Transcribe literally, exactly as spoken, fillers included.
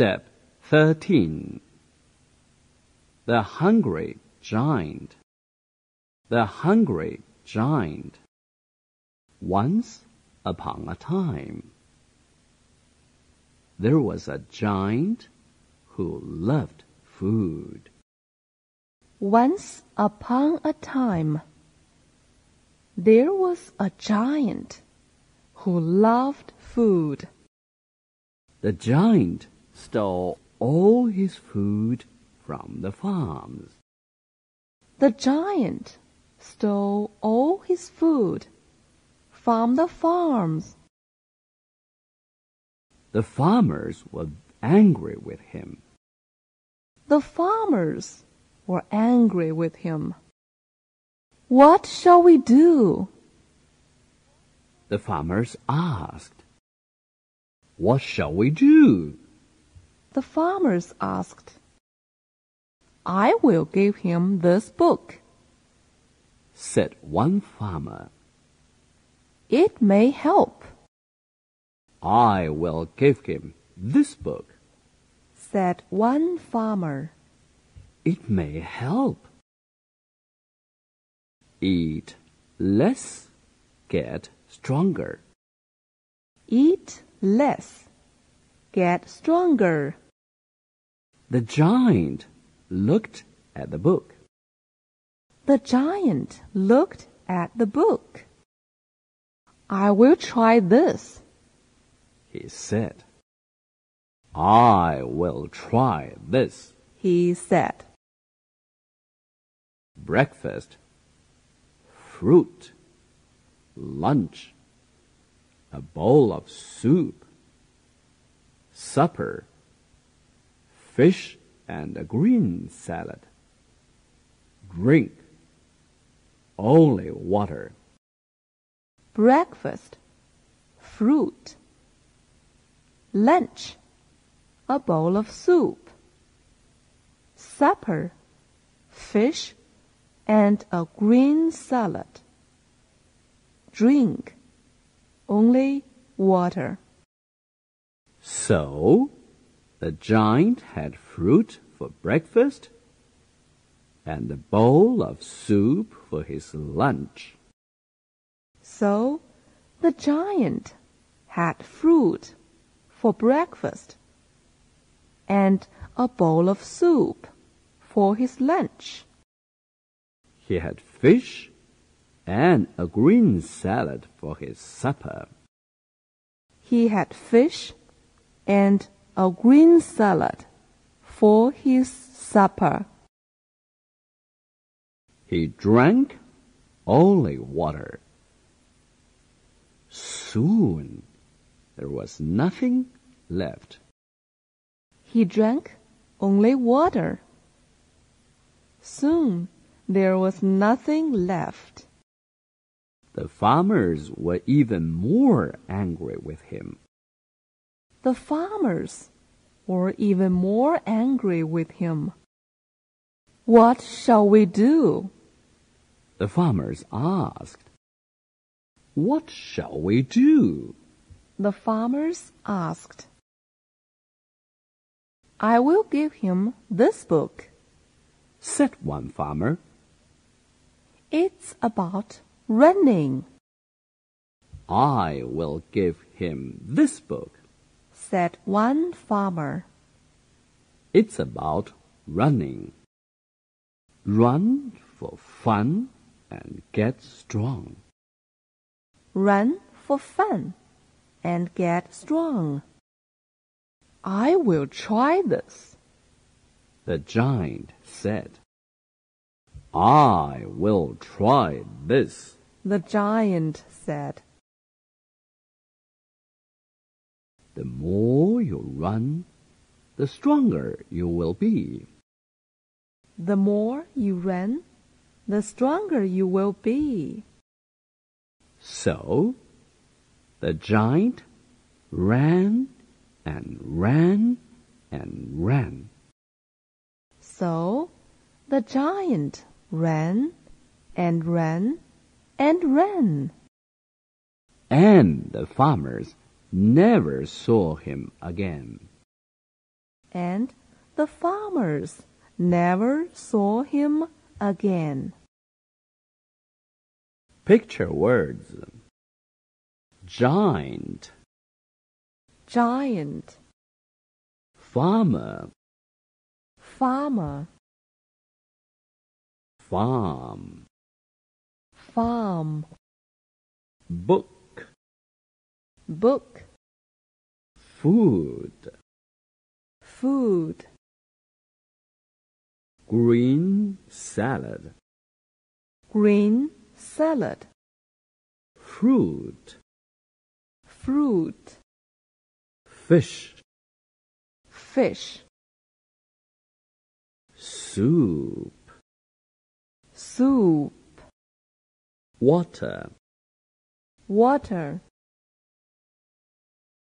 Step thirteen. The Hungry Giant. The Hungry Giant. Once upon a time, there was a giant who loved food. Once upon a time, there was a giant who loved food. The giant stole all his food from the farms. The giant stole all his food from the farms. The farmers were angry with him. The farmers were angry with him. What shall we do? The farmers asked. What shall we do? The farmers asked. I will give him this book, said one farmer. It may help. I will give him this book, said one farmer. It may help. Eat less, get stronger. Eat less, get stronger. The giant looked at the book. The giant looked at the book. I will try this, he said. I will try this, he said. Breakfast, fruit, lunch, a bowl of soup, supper, fish and a green salad, drink, only water. Breakfast, fruit, lunch, a bowl of soup, supper, fish, and a green salad. Drink, only water. So, the giant had fruit for breakfast and a bowl of soup for his lunch. So, the giant had fruit for breakfast and a bowl of soup for his lunch. He had fish and a green salad for his supper. He had fish and a green salad for his supper. He drank only water. Soon there was nothing left. He drank only water. Soon there was nothing left. The farmers were even more angry with him. The farmers were even more angry with him. What shall we do? The farmers asked. What shall we do? The farmers asked. I will give him this book, said one farmer. It's about running. I will give him this book, said one farmer. It's about running. Run for fun and get strong. Run for fun and get strong. I will try this, the giant said. I will try this, the giant said. The more you run, the stronger you will be. The more you run, the stronger you will be. So, the giant ran and ran and ran. So, the giant ran and ran and ran. And the farmers never saw him again. and the farmers never saw him again. Picture words. Giant, Giant, farmer, farmer, farm, farm, book, book, food, food, green salad, green salad, fruit, fruit, fish, fish, soup, soup, water, water,